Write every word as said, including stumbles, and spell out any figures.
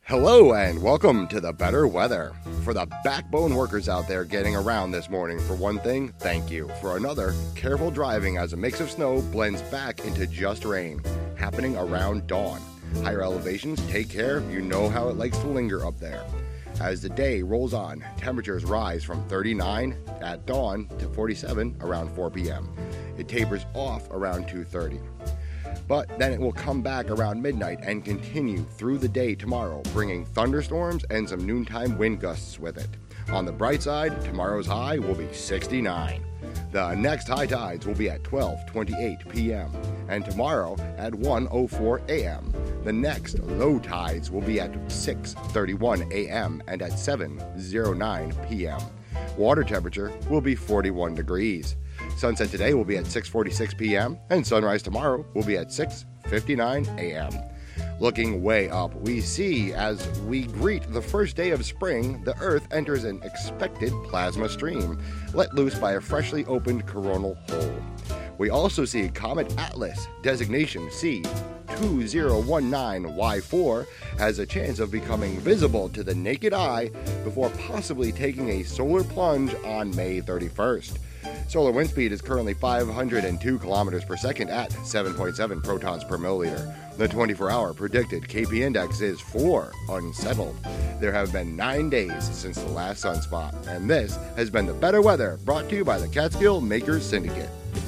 Hello and welcome to the better weather. For the backbone workers out there getting around this morning, for one thing, thank you. For another, careful driving as a mix of snow blends back into just rain, happening around dawn. Higher elevations, take care, you know how it likes to linger up there. As the day rolls on, temperatures rise from thirty-nine at dawn to forty-seven around four p.m. It tapers off around two thirty. But then it will come back around midnight and continue through the day tomorrow, bringing thunderstorms and some noontime wind gusts with it. On the bright side, tomorrow's high will be sixty-nine. The next high tides will be at twelve twenty-eight p.m. and tomorrow at one oh four a.m. The next low tides will be at six thirty-one a.m. and at seven oh nine p.m. Water temperature will be forty-one degrees. Sunset today will be at six forty-six p.m. and sunrise tomorrow will be at six fifty-nine a.m. Looking way up, we see as we greet the first day of spring, the Earth enters an expected plasma stream, let loose by a freshly opened coronal hole. We also see Comet Atlas, designation C two zero one nine Y four, has a chance of becoming visible to the naked eye before possibly taking a solar plunge on May thirty-first. Solar wind speed is currently five hundred two kilometers per second at seven point seven protons per milliliter. The twenty-four hour predicted K P index is four, unsettled. There have been nine days since the last sunspot, and this has been the better weather brought to you by the Catskill Makers Syndicate.